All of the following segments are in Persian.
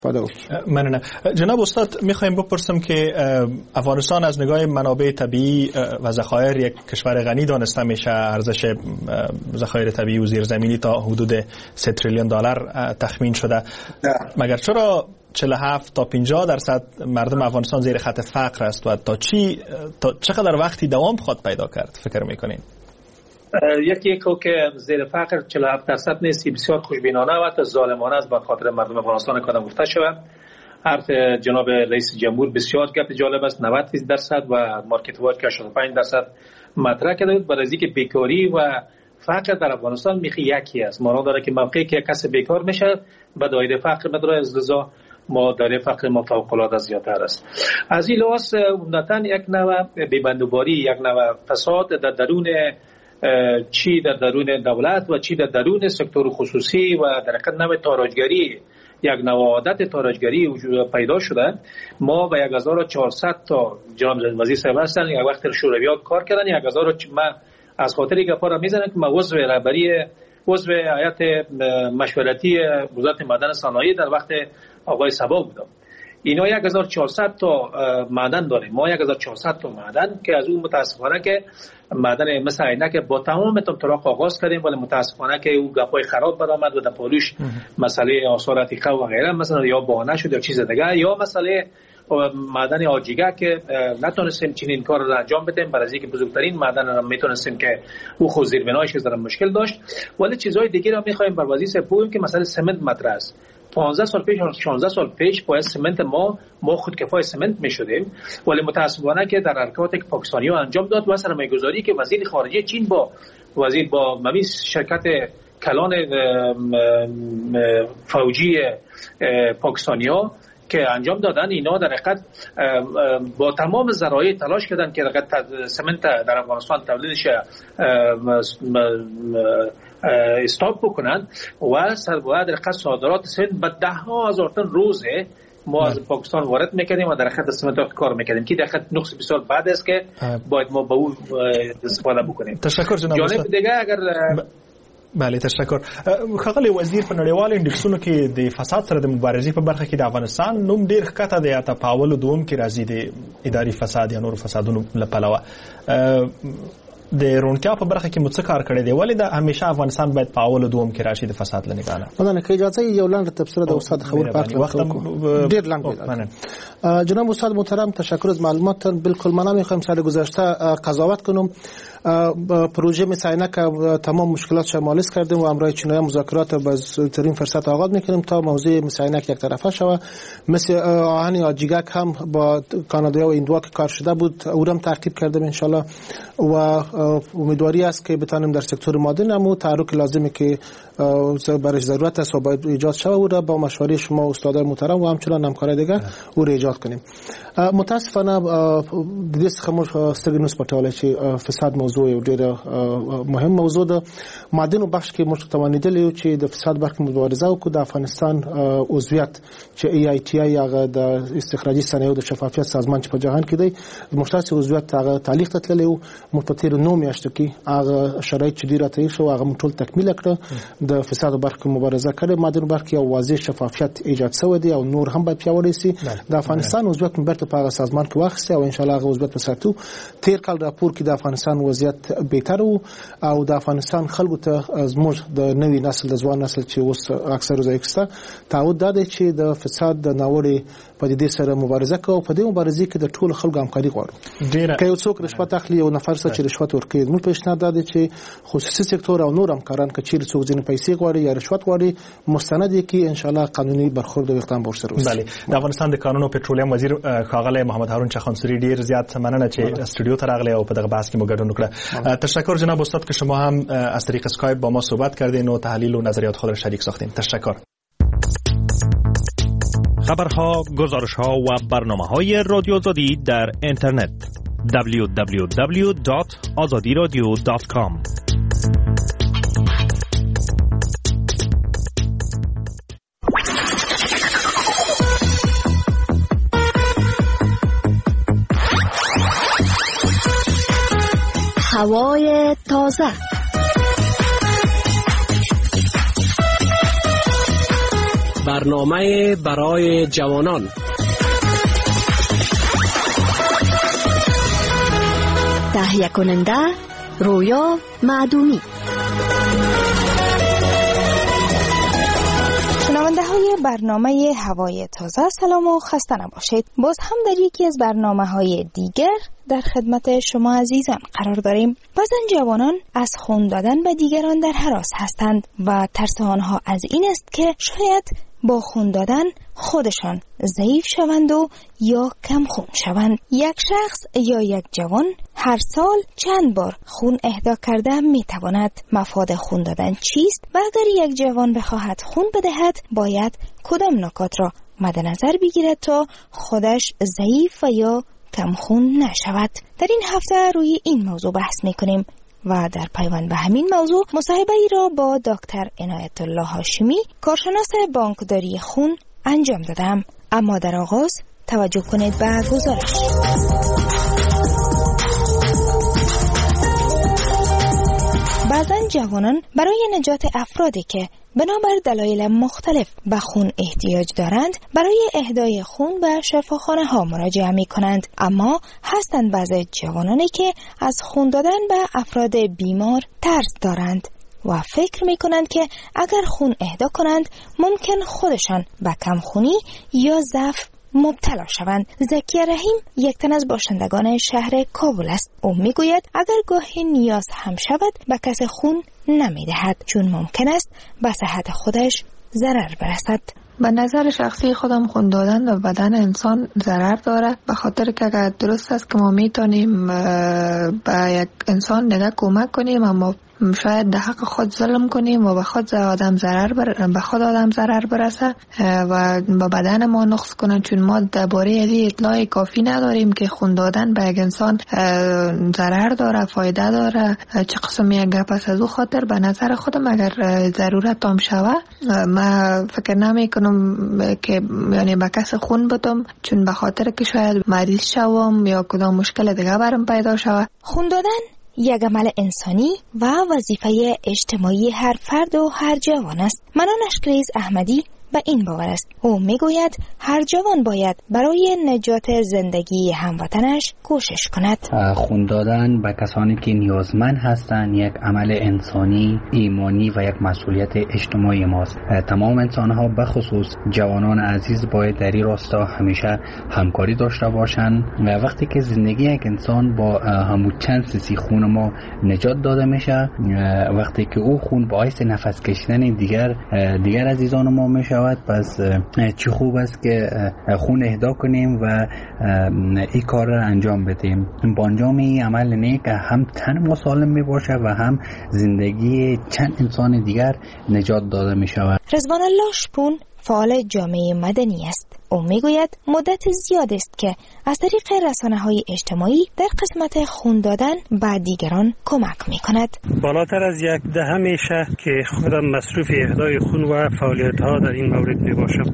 ممنونم. جناب استاد میخوایم بپرسم که افغانستان از نگاه منابع طبیعی و ذخایر یک کشور غنی دانسته میشه. ارزش ذخایر طبیعی و زیرزمینی تا حدود 3 تریلیون دلار تخمین شده. مگر چرا 47 تا 50% مردم افغانستان زیر خط فقر است و تا چقدر وقتی دوام خواهد پیدا کرد فکر میکنین؟ یکی که زیر فقر 47% نیست، بسیار خوشبینانه و حتی ظالمانه است به خاطر مردم افغانستان کدام گفته شود. حرف جناب رئیس جمهور بسیار گپ جالب است. 90% و مارکت واچ که 65% مطرح کرده بود. برای اینکه بیکاری و فقر در افغانستان میخی یکی است. معنی داره که موقعی که کسی بیکار میشه به دایره فقر بدره، از لذا ما دایره فقر ما فوق العاده زیادتر است. از این لحاظ عمدتاً یک نوع بی‌بندوباری، یک نوع فساد در درون چی در درون دولت و چی در درون سکتور خصوصی و در حقیقت نوع تاراجگری، یک نوع عادت تاراجگری پیدا شده. ما به 1400 تا جناب وزیر صاحب هستن یک وقت شوروی‌ها کار کردن. 1000 ما از خاطر گپا را میزنم که ما عضو هیئت مشورتی وزارت معدن صنایع در وقت آقای صبا بودم. اینا 1400 تا معدن داریم، ما 1400 تا معدن که از اون متاسفانه که معدن مثل عینک با تمام طرق آغاز کردیم، ولی متاسفانه که اون گپای خراب برآمد و در پالوش مسئله آثار عتیقه و غیره مثلا یا بهانه شد یا چیز دیگه، یا مسئله معدن آجیگه که نتونستیم چنین کار را انجام بدیم. برای اینکه بزرگترین معدن را میتونستیم که او خود زیربنایش در مشکل داشت. ولی چیزهای دیگه را میخوایم بر وزیر بگویم که مثلا سمنت مطرح است. 15 سال پیش 16 سال پیش باید سمنت ما خودکفای سمنت میشدیم، ولی متاسفانه که در حرکاتی که پاکستانی‌ها انجام داد و سرمایه‌گذاری که وزیر خارجه چین با شرکت کلان فوجی پاکستانی‌ها که انجام دادن، اینا در حقیقت با تمام ذرایع تلاش کردن که سمنت در افغانستان تولیدش استاپ بکنن و سرباید در حقیقت صادرات سمنت به 10,000 تن روزه ما از پاکستان وارد میکردیم و در حقیقت سمنت کار میکردیم که در حقیقت نقص بسیار بعد است که باید ما به اون استفاده بکنیم. تشکر جناب جانب دیگه اگر بله تشکر. ښاغلی وزیر، په نړیوالو انډکسونو کې د فساد سره د مبارزې په برخه کې د افغانستان نوم ډیر ښکته دی، یا په اول دوم کې راځي د اداري فساد یا نور فسادونو له پلوه. د رونټیا په برخه کې مو څه کار کړی دی؟ ولې د همیشه افغانستان باید په اول دوم کې راشي د فساد له نگاه نه؟ مننه که اجازه یو لاندې تبصره د استاد خبر پاتې ډیر لاندې. جناب استاد محترم تشکر از معلوماتتان. بالکل من نمیخوایم سال گذشته قضاوت کنم. پروژه مساینک تمام مشکلات شمالیز کردیم و امرای چینایی مذاکرات با زودترین فرصت آغاز میکنیم تا موضوع مساینک یک طرفه شود. مثل آهن یا جیگک هم با کانادا و ایندوا که کار شده بود او هم تعقیب کردیم انشالله و امیدواری است که بتانیم در سکتور معدن هم تحرک لازمی که برای ضرورت است و باید ایجاد شود او را با مشوره شما استادان محترم و همچنان همکارای دیگر او را ایجاد کنیم. متاسفانه دست خموش استگنوس پټولای چې فساد موضوع یو ډېر مهم موضوع ده. معدن بخش کې موږ توانیدلی چې د فساد برخه مبارزه وکړو. د افغانستان عضویت چې EITI هغه د استخراجي صنایعو د شفافیت سازمان چې په جهان کې دی مشترک عضویت هغه تعلیق ته تللی و. موږ په تېرو 9 میاشتو کې هغه شرایط چې ډېر تغییر شو هغه موږ ټول تکمیل کړه. د فساد برخه مبارزه کړې معدن برخه یو واضح شفافیت ایجاد شوی دی او نور هم باید پیاوړی شي. د افغانستان عضویت بیرته په هغه سازمان کې واخیسته او ان شاء الله هغه عضویت وساتو. تیر کال راپور کې د افغانستان وضعیت بهتر وو او د افغانستان خلکو ته زموږ د نوي نسل د ځوان نسل چې اوس اکثر ځایکسته تعهد ده چې د فساد د ناوړي پدیدې سره مبارزه کوو. په دې مبارزه کې د ټولو خلکو همکاري غواړو. که یو څوک رشوت اخلي یو نفر څخه چې رشوت ورکوي موږ پیشنهاد ده چې خصوصي سکتور او نور همکاران که چیرې څوک ځینې پیسې غواړي یا رشوت غواړي مستند کې ان شاء الله قانوني برخورد او اقدام ورسره وشي. بله د افغانستان د قانون او پټرولیم وزیر ښاغلی محمد هارون چخانسوري ډیر زیات مننه چې استودیو ته راغلی او په دغه بحث کې مو ګډون وکړه. تشکر جناب استاد که شما هم از طریق اسکایپ با ما صحبت کردین و تحلیل و نظریات خود را شریک ساختین. تشکر. خبرها، گزارش‌ها و برنامه‌های رادیو آزادی در اینترنت www.azadiradio.com. هوای تازه برنامه برای جوانان. تهیه کننده رویا معدومی. شنونده های برنامه هوای تازه، سلام و خسته نباشید. باز هم در یکی از برنامه های دیگر در خدمت شما عزیزان قرار داریم. بعضن جوانان از خون دادن به دیگران در هراس هستند و ترس آنها از این است که شاید با خون دادن خودشان ضعیف شوند و یا کم خون شوند. یک شخص یا یک جوان هر سال چند بار خون اهدا کرده می تواند. مفاد خون دادن چیست و اگر یک جوان بخواهد خون بدهد باید کدام نکات را مد نظر بگیرد تا خودش ضعیف و یا کم خون نشود؟ در این هفته روی این موضوع بحث می کنیم و در پیوند به همین موضوع مصاحبه ای را با دکتر عنایت الله هاشمی، کارشناس بانکداری خون انجام دادم. اما در آغاز توجه کنید به گزارش. بعضن جوانان برای نجات افرادی که بنابر دلایل مختلف به خون احتیاج دارند برای اهدای خون به شفاخانه ها مراجعه می کنند. اما هستند بعضی جوانانی که از خون دادن به افراد بیمار ترس دارند و فکر می کنند که اگر خون اهدا کنند ممکن خودشان به کمخونی یا ضعف مبتلا شوند. زکی رحیم یک تن از باشندگان شهر کابل است. او میگوید اگر گاهی نیاز هم شود به کسی خون نمیدهد چون ممکن است به صحت خودش ضرر برسد. به نظر شخصی خودم خون دادن به بدن انسان ضرر داره، به خاطر که اگر درست است که ما میتونیم به یک انسان دیگه کمک کنیم اما شاید در حق خود ظلم کنیم و به خود آدم ضرر برسه و به بدن ما نقص کنن، چون ما درباره این اطلاع کافی نداریم که خون دادن به یک انسان ضرر داره، فایده داره، چه قسم یک گپ است. از او خاطر به نظر خودم اگر ضرورت هم شوه من فکر نمی کنم که یعنی به کس خون بدم، چون به خاطر که شاید مریض شوم یا کدام مشکل دیگه برام پیدا شوه. خون دادن یک عمل انسانی و وظیفه اجتماعی هر فرد و هر جوان است. منان اشکریز احمدی به این باور است. او میگوید هر جوان باید برای نجات زندگی هموطنش کوشش کند. خون دادن به کسانی که نیازمند هستند یک عمل انسانی، ایمانی و یک مسئولیت اجتماعی ماست. تمام انسان‌ها به خصوص جوانان عزیز باید در این راستا همیشه همکاری داشته باشند. وقتی که زندگی یک انسان با همون چند سیسی خون ما نجات داده میشه، وقتی که او خون باعث نفس کشیدن دیگر عزیزان ما میشه، پس چه خوب است که خون اهدا کنیم و این کار را انجام بدیم. با انجام این عمل نیک هم تن ما سالم می باشه و هم زندگی چند انسان دیگر نجات داده می شود. رضوان الله شپون فعال جامعه مدنی است. او میگوید مدت زیاد است که از طریق رسانه‌های اجتماعی در قسمت خون دادن به دیگران کمک می‌کند. بالاتر از یک دهه میشه که خودم مصروف اهدای خون و فعالیت‌ها در این مورد میباشم.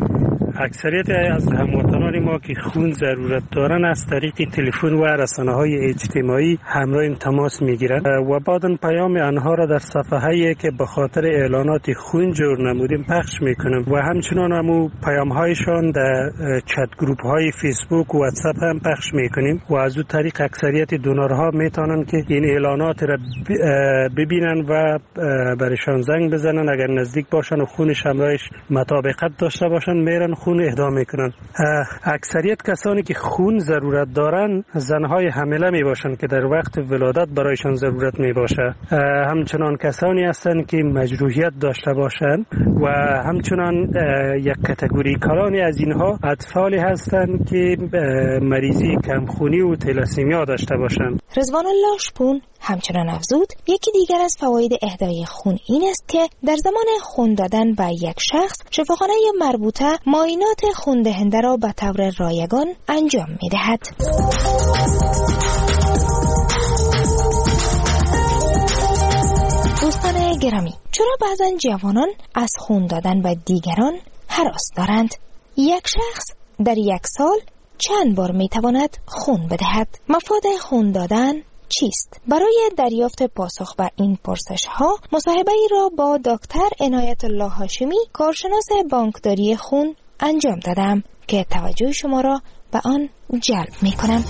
اکثریت از هموطنان ما که خون ضرورت دارن از طریق تلفن و رسانه‌های اجتماعی همراه تماس میگیرند و بعداً پیام آنها را در صفحه‌ای که به خاطر اعلانات خون جور نمودیم پخش میکنم و همچنان همو پیام‌هایشان در چت گروپ‌های فیسبوک و واتساپ هم پخش میکنیم و از اون طریق اکثریت دونرها میتونن که این اعلانات را ببینن و برشان زنگ بزنن. اگر نزدیک باشن و خونش همراهش مطابقت داشته باشن میرن خون اهدا میکنن. اکثریت کسانی که خون ضرورت دارن زنهای حامله می باشن که در وقت ولادت برایشان ضرورت می باشه. همچنان کسانی هستند که مجروحیت داشته باشند و همچنان یک کاتگوری کلانی از اینها اطفالی هستند که مریضی کمخونی و تلاسیمیا داشته باشند. رضوان الله شپون همچنان افزود یکی دیگر از فواید اهدای خون این است که در زمان خون دادن به یک شخص شفاخانه مربوطه معاینات خون دهنده را به طور رایگان انجام می دهد. دوستان گرامی، چرا بعضن جوانان از خون دادن به دیگران هراس دارند؟ یک شخص در یک سال چند بار می تواند خون بدهد؟ مفاد خون دادن چیست؟ برای دریافت پاسخ به این پرسش ها مصاحبه ای را با دکتر عنایت الله هاشمی کارشناس بانکداری خون انجام دادم که توجه شما را به آن جلب می کنم.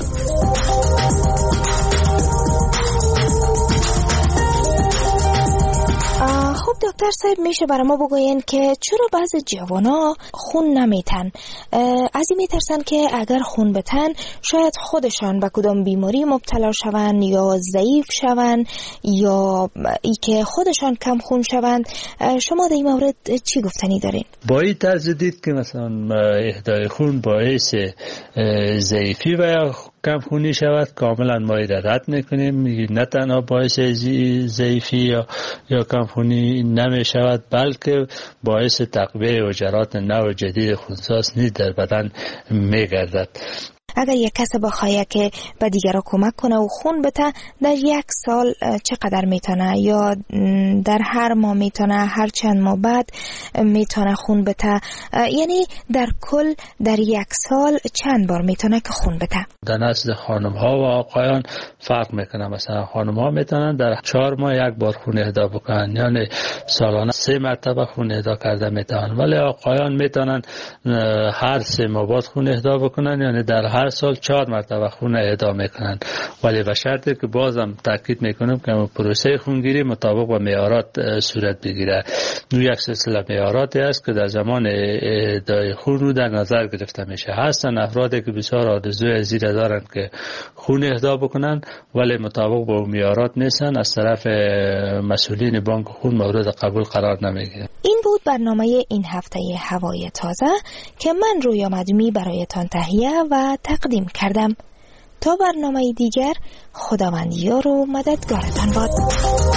خب دکتر صاحب، میشه برای ما بگوین که چرا بعضی جوانا خون نمیتن؟ از این میترسن که اگر خون بتن شاید خودشان به کدام بیماری مبتلا شوند یا ضعیف شوند یا ای که خودشان کم خون شوند. شما در این مورد چی گفتنی دارین؟ با این طرز دید که مثلا اهدای خون باعث ضعیفی و کم خونی شود، کاملا ما رد میکنیم. نه تنها باعث ضعیفی یا کم خونی نمی شود، بلکه باعث تقویت حجرات نو جدید خونساز نیز در بدن میگردد. اگر یک کس بخواه که به دیگران کمک کنه و خون بده، در یک سال چقدر میتونه یا در هر ماه میتونه، هر چند ماه بعد میتونه خون بده؟ یعنی در کل در یک سال چند بار میتونه که خون بده؟ در نسل خانم ها و آقایان فرق میکنه. مثلا خانم ها میتونن در 4 ماه یک بار خون اهدا بکنن، یعنی سالانه 3 مرتبه خون اهدا کرده میتونن. ولی آقایان میتونن هر 3 ماه بعد خون اهدا بکنن، یعنی در هر سال 4 مرتبه خون اهدا میکنن. ولی به شرطی که بازم تاکید میکنم که پروسه خونگیری مطابق با معیارات صورت بگیره. یک سلسله معیاراتی است که در زمان اهدای خون رو در نظر گرفته میشه. هستن افرادی که بسیار آرزوی زیاده دارن که خون اهدا بکنن ولی مطابق با معیارات نیستن، از طرف مسئولین بانک خون مورد قبول قرار نمیگیره. این بود برنامه این هفته هوای تازه که من رویا مدومی برایتان تهیه و تقدیم کردم. تا برنامه دیگر، خداوند یار و مددگارتان باد.